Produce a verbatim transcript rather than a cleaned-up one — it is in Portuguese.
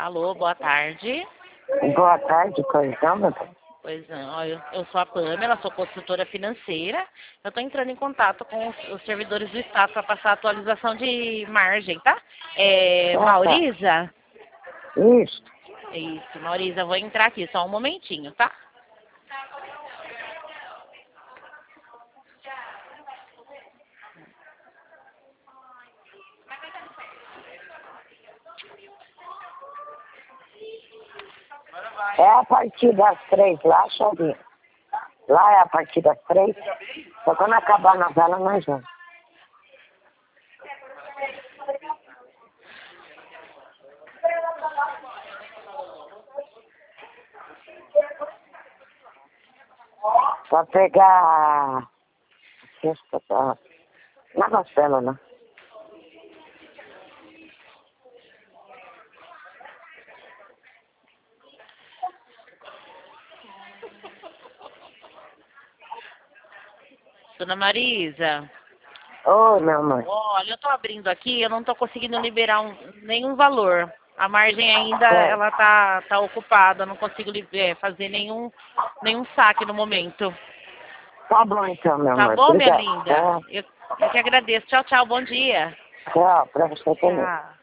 Alô, boa tarde. Boa tarde, coisão, meu bem. Pois não, eu, eu sou a Pamela, sou consultora financeira. Eu estou entrando em contato com os, os servidores do Estado para passar a atualização de margem, tá? É, Ah, tá. Maurisa? Isso. Isso, Maurisa, vou entrar aqui, só um momentinho, tá? É a partir das três lá, Xavier. Lá é a partir das três. Só quando acabar a novela, nós vamos. Só pegar... Sexta, tá? Na novela, né? Dona Marisa, Oi, meu amor. olha, eu estou abrindo aqui, eu não estou conseguindo liberar um- nenhum valor. A margem ainda, É. ela tá, tá ocupada, eu não consigo li- é, fazer nenhum, nenhum saque no momento. Tá bom então, meu Tá amor. bom, minha Obrigado. linda? Tchau, Eu, eu que agradeço. Tchau, tchau, bom dia. tchau pra você também. Tchau.